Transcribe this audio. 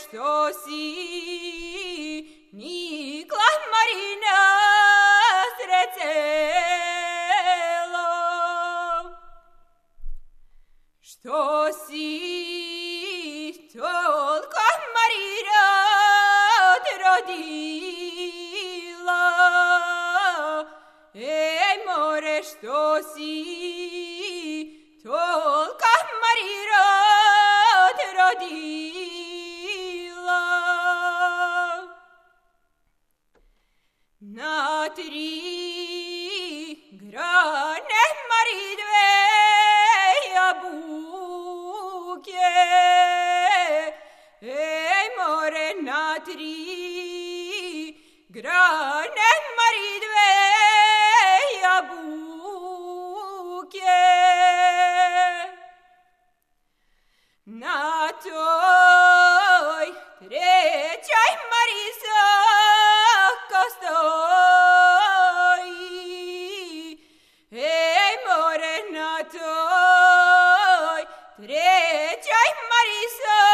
что си никла Марина срецела, что си только Марина родила, море, что си только Марина родила. На три грани Мари две яблуки, море, на три грани Мари две яблуки. На той третьей Мариса стоит, море, на той третьей Мариса